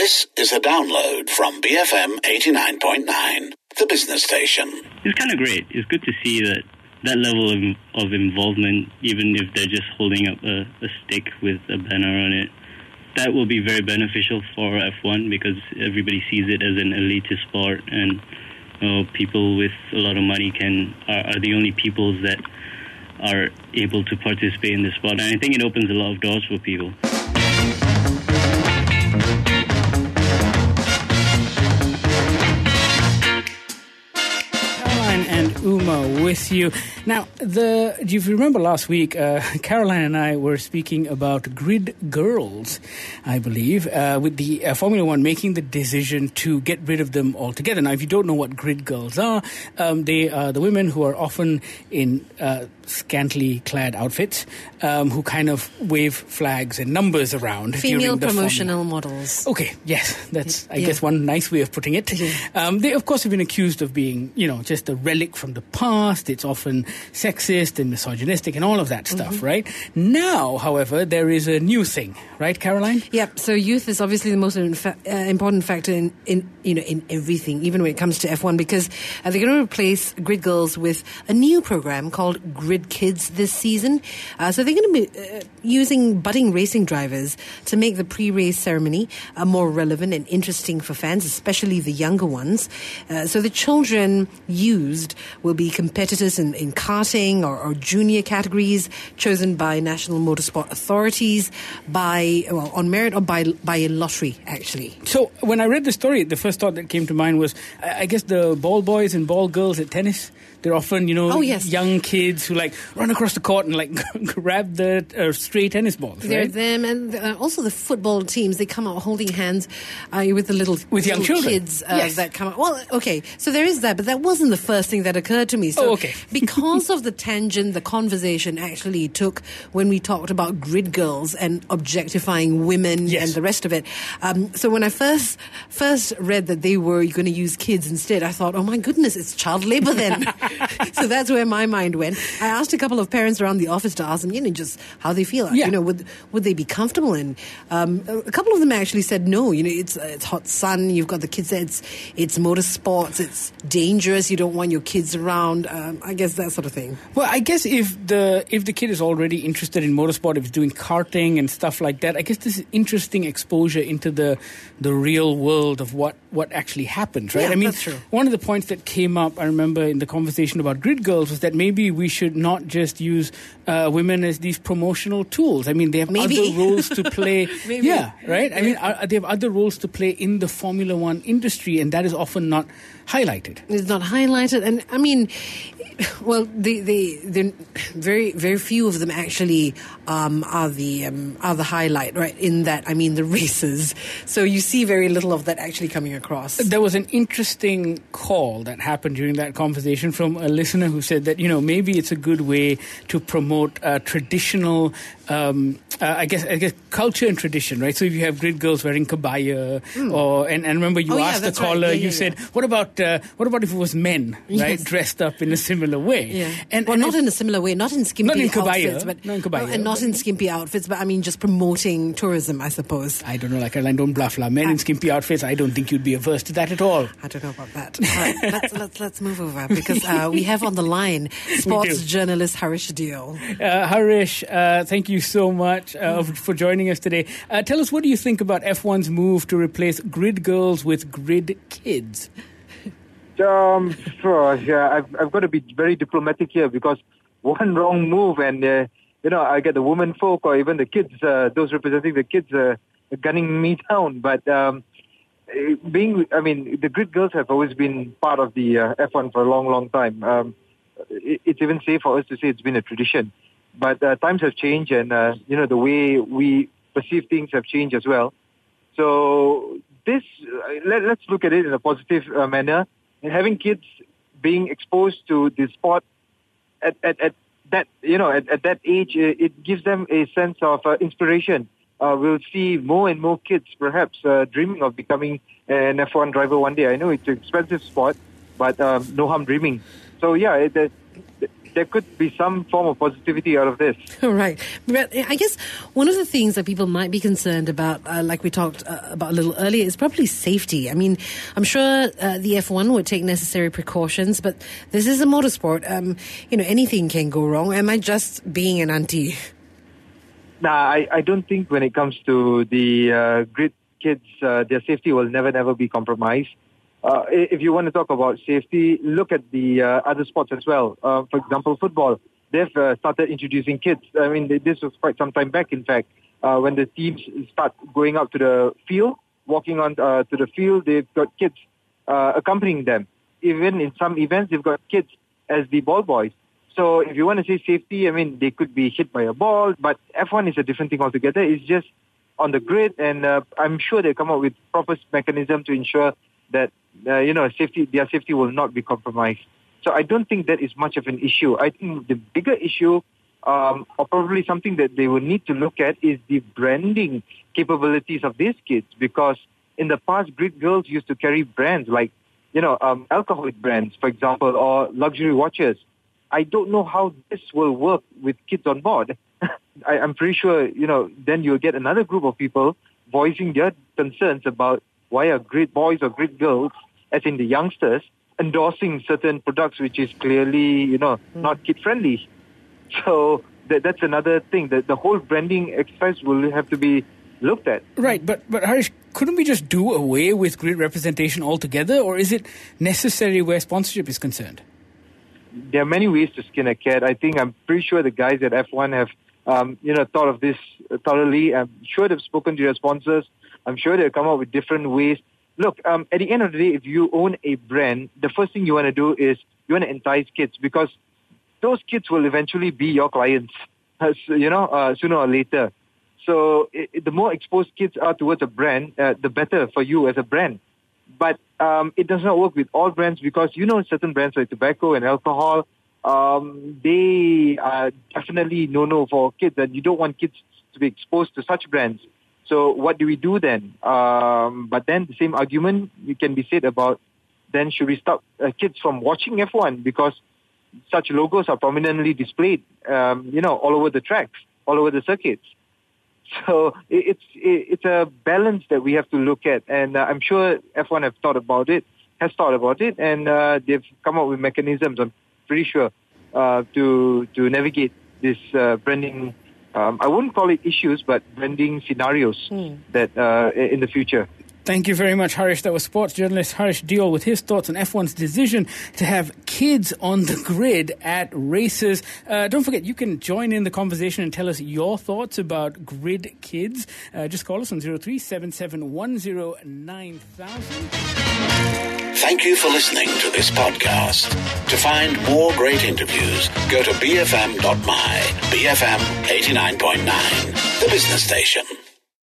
This is a download from BFM 89.9, the business station. It's kind of great. It's good to see that level of involvement, even if they're just holding up a stick with a banner on it. That will be very beneficial for F1 because everybody sees it as an elitist sport, and people with a lot of money are the only people that are able to participate in the sport. And I think it opens a lot of doors for people. And Uma with you. Now, do you remember last week, Caroline and I were speaking about grid girls, I believe, with the Formula One making the decision to get rid of them altogether. Now, if you don't know what grid girls are, they are the women who are often in scantily clad outfits, who kind of wave flags and numbers around. Female promotional models. Okay, yes, that's, I guess, one nice way of putting it. Yeah. They, of course, have been accused of being, just a relic from the past. It's often sexist and misogynistic and all of that stuff, right? Now, however, there is a new thing, right, Caroline? Yep. So youth is obviously the most important factor in everything, even when it comes to F1, because they're going to replace grid girls with a new program called Grid Kids this season. So they're going to be using budding racing drivers to make the pre-race ceremony more relevant and interesting for fans, especially the younger ones. So the children used will be competitors in karting or junior categories chosen by national motorsport authorities on merit or by a lottery, actually. So when I read the story, the first thought that came to mind was, I guess the ball boys and ball girls at tennis, they're often, young kids who run across the court and grab the stray tennis balls. They're them, and also the football teams. They come out holding hands with the little young children. Kids that come out. Well, okay, so there is that, but that wasn't the first thing that occurred to me. So because of the tangent the conversation actually took when we talked about grid girls and objectifying women and the rest of it. So when I first read that they were going to use kids instead, I thought, oh my goodness, it's child labor then. So that's where my mind went. I asked a couple of parents around the office to ask them, just how they feel. Yeah. Would they be comfortable? And a couple of them actually said no. It's hot sun. You've got the kids there. It's motorsports. It's dangerous. You don't want your kids around. I guess that sort of thing. Well, I guess if the kid is already interested in motorsport, if he's doing karting and stuff like that, I guess this is interesting exposure into the real world of what actually happens, right? Yeah, that's true. One of the points that came up, I remember, in the conversation about grid girls was that maybe we should not just use women as these promotional tools. I mean, they have other roles to play. Yeah, right? I mean, they have other roles to play in the Formula One industry, and that is often not highlighted. It's not highlighted. And, I mean, well, the very, very few of them actually are the highlight, right? In that, I mean, the races. So you see very little of that actually coming across. There was an interesting call that happened during that conversation from a listener who said that, maybe it's a good way to promote traditional, I guess culture and tradition, right? So if you have grid girls wearing kabaya, and remember you asked the caller, you said, what about if it was men, right, dressed up in a similar way? Yeah. And not in a similar way, not in skimpy outfits, but not in kabaya, and not in skimpy outfits, but I mean just promoting tourism, I suppose. I don't know, Caroline, don't bluff, men in skimpy outfits. I don't think you'd be averse to that at all. I don't know about that. All right, let's move over because we have on the line sports journalist Harish Deol. Harish, thank you so much for joining us today. Tell us, what do you think about F1's move to replace grid girls with grid kids? I've got to be very diplomatic here because one wrong move and, I get the women folk or even the kids, those representing the kids gunning me down. But the grid girls have always been part of the F1 for a long, long time. It's even safe for us to say it's been a tradition. But times have changed and, the way we perceive things have changed as well. So this, let's look at it in a positive manner. And having kids being exposed to the sport at that age, it gives them a sense of inspiration. We'll see more and more kids perhaps dreaming of becoming an F1 driver one day. I know it's an expensive sport, but no harm dreaming. So there could be some form of positivity out of this. Right. But I guess one of the things that people might be concerned about, like we talked about a little earlier, is probably safety. I mean, I'm sure the F1 would take necessary precautions, but this is a motorsport. Anything can go wrong. Am I just being an auntie? Nah, I don't think when it comes to the grid kids, their safety will never be compromised. If you want to talk about safety, look at the other sports as well. For example, football. They've started introducing kids. I mean, this was quite some time back, in fact, when the teams start going out to the field, walking on to the field, they've got kids accompanying them. Even in some events, they've got kids as the ball boys. So if you want to say safety, I mean, they could be hit by a ball, but F1 is a different thing altogether. It's just on the grid, and I'm sure they'll come up with proper mechanism to ensure that their safety will not be compromised. So I don't think that is much of an issue. I think the bigger issue, or probably something that they will need to look at, is the branding capabilities of these kids. Because in the past, grid girls used to carry brands like, alcoholic brands, for example, or luxury watches. I don't know how this will work with kids on board. I'm pretty sure, then you'll get another group of people voicing their concerns about why are grid boys or grid girls, as in the youngsters, endorsing certain products which is clearly, not kid-friendly. So that's another thing. The whole branding exercise will have to be looked at. Right, but Harish, couldn't we just do away with grid representation altogether, or is it necessary where sponsorship is concerned? There are many ways to skin a cat. I'm pretty sure the guys at F1 have, thought of this thoroughly. I'm sure they've spoken to their sponsors. I'm sure they'll come up with different ways. Look, at the end of the day, if you own a brand, the first thing you want to do is you want to entice kids, because those kids will eventually be your clients, sooner or later. So the more exposed kids are towards a brand, the better for you as a brand. But it does not work with all brands, because certain brands like tobacco and alcohol, they are definitely no for kids, and you don't want kids to be exposed to such brands. So what do we do then? But then the same argument can be said about, then should we stop kids from watching F1 because such logos are prominently displayed, all over the tracks, all over the circuits. So it's a balance that we have to look at, and I'm sure F1 has thought about it, and they've come up with mechanisms, I'm pretty sure, to navigate this branding. I wouldn't call it issues, but branding scenarios that in the future. Thank you very much, Harish. That was sports journalist Harish Deol with his thoughts on F1's decision to have kids on the grid at races. Don't forget, you can join in the conversation and tell us your thoughts about grid kids. Just call us on 03-7710-9000. Thank you for listening to this podcast. To find more great interviews, go to bfm.my, BFM 89.9, the business station.